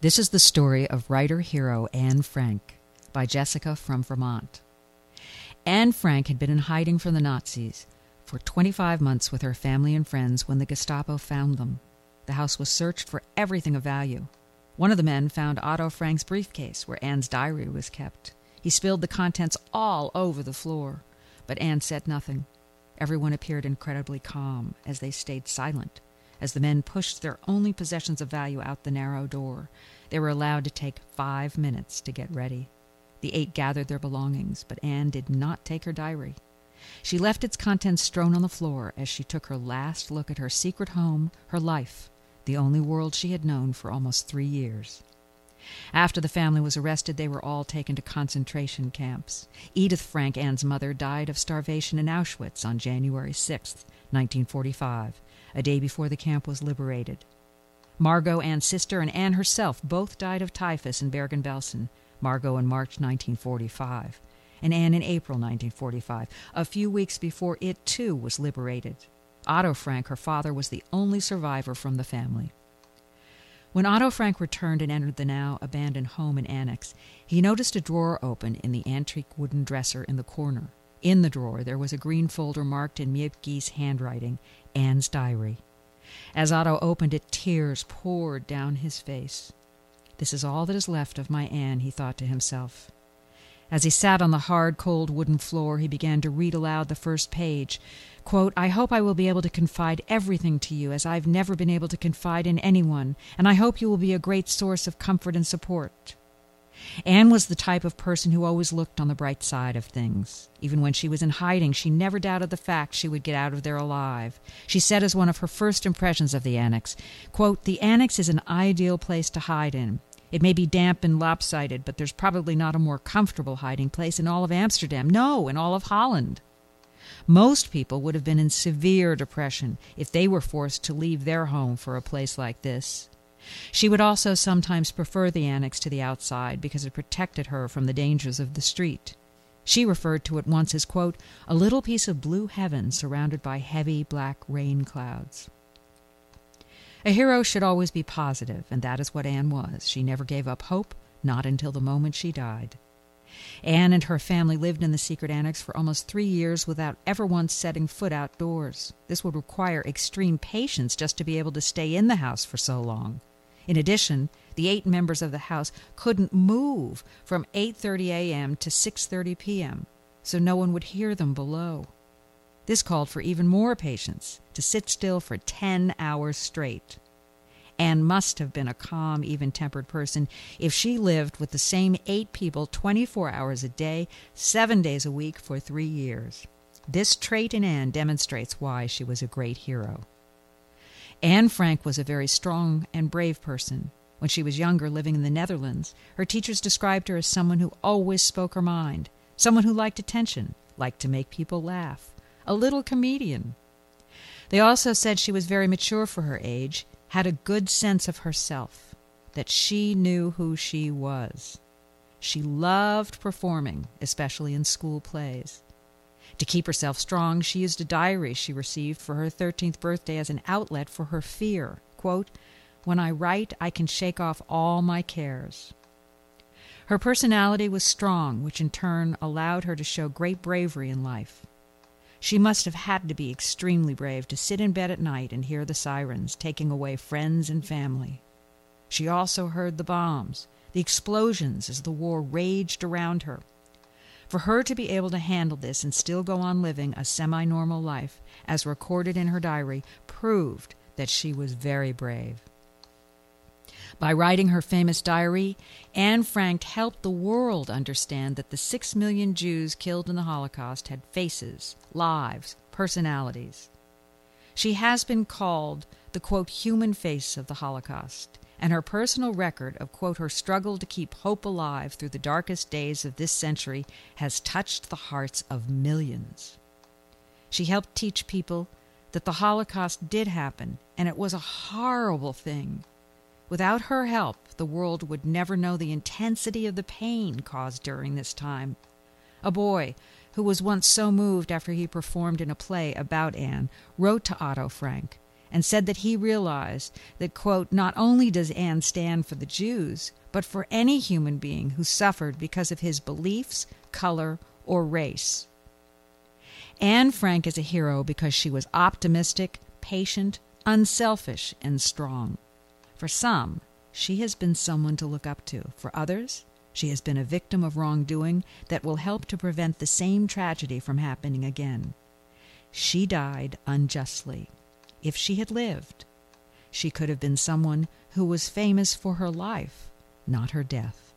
This is the story of writer-hero Anne Frank by Jessica from Vermont. Anne Frank had been in hiding from the Nazis for 25 months with her family and friends when the Gestapo found them. The house was searched for everything of value. One of the men found Otto Frank's briefcase where Anne's diary was kept. He spilled the contents all over the floor, but Anne said nothing. Everyone appeared incredibly calm as they stayed silent. As the men pushed their only possessions of value out the narrow door, they were allowed to take 5 minutes to get ready. The 8 gathered their belongings, but Anne did not take her diary. She left its contents strewn on the floor as she took her last look at her secret home, her life, the only world she had known for almost 3 years. After the family was arrested, they were all taken to concentration camps. Edith Frank, Anne's mother, died of starvation in Auschwitz on January 6, 1945, a day before the camp was liberated. Margot, Anne's sister, and Anne herself both died of typhus in Bergen-Belsen, Margot in March 1945, and Anne in April 1945, a few weeks before it, too, was liberated. Otto Frank, her father, was the only survivor from the family. When Otto Frank returned and entered the now abandoned home and annex, he noticed a drawer open in the antique wooden dresser in the corner. In the drawer there was a green folder marked in Miepke's handwriting, Anne's diary. As Otto opened it, tears poured down his face. "This is all that is left of my Anne," he thought to himself. As he sat on the hard, cold wooden floor, he began to read aloud the first page. Quote, "I hope I will be able to confide everything to you as I've never been able to confide in anyone, and I hope you will be a great source of comfort and support." Anne was the type of person who always looked on the bright side of things. Even when she was in hiding, she never doubted the fact she would get out of there alive. She said as one of her first impressions of the annex, quote, "The annex is an ideal place to hide in. It may be damp and lopsided, but there's probably not a more comfortable hiding place in all of Amsterdam. No, in all of Holland." Most people would have been in severe depression if they were forced to leave their home for a place like this. She would also sometimes prefer the annex to the outside because it protected her from the dangers of the street. She referred to it once as, quote, "a little piece of blue heaven surrounded by heavy black rain clouds." A hero should always be positive, and that is what Anne was. She never gave up hope, not until the moment she died. Anne and her family lived in the secret annex for almost 3 years without ever once setting foot outdoors. This would require extreme patience just to be able to stay in the house for so long. In addition, the 8 members of the house couldn't move from 8:30 a.m. to 6:30 p.m., so no one would hear them below. This called for even more patience, to sit still for 10 hours straight. Anne must have been a calm, even-tempered person if she lived with the same 8 people 24 hours a day, 7 days a week for 3 years. This trait in Anne demonstrates why she was a great hero. Anne Frank was a very strong and brave person. When she was younger, living in the Netherlands, her teachers described her as someone who always spoke her mind, someone who liked attention, liked to make people laugh, a little comedian. They also said she was very mature for her age, had a good sense of herself, that she knew who she was. She loved performing, especially in school plays. To keep herself strong, she used a diary she received for her 13th birthday as an outlet for her fear. Quote, "When I write, I can shake off all my cares." Her personality was strong, which in turn allowed her to show great bravery in life. She must have had to be extremely brave to sit in bed at night and hear the sirens taking away friends and family. She also heard the bombs, the explosions as the war raged around her. For her to be able to handle this and still go on living a semi-normal life, as recorded in her diary, proved that she was very brave. By writing her famous diary, Anne Frank helped the world understand that the 6 million Jews killed in the Holocaust had faces, lives, personalities. She has been called the, quote, "human face of the Holocaust," and her personal record of, quote, "her struggle to keep hope alive through the darkest days of this century has touched the hearts of millions." She helped teach people that the Holocaust did happen, and it was a horrible thing. Without her help, the world would never know the intensity of the pain caused during this time. A boy who was once so moved after he performed in a play about Anne wrote to Otto Frank and said that he realized that, quote, not only does Anne stand for the Jews, but for any human being who suffered because of his beliefs, color, or race. Anne Frank is a hero because she was optimistic, patient, unselfish, and strong. For some, she has been someone to look up to. For others, she has been a victim of wrongdoing that will help to prevent the same tragedy from happening again. She died unjustly. If she had lived, she could have been someone who was famous for her life, not her death.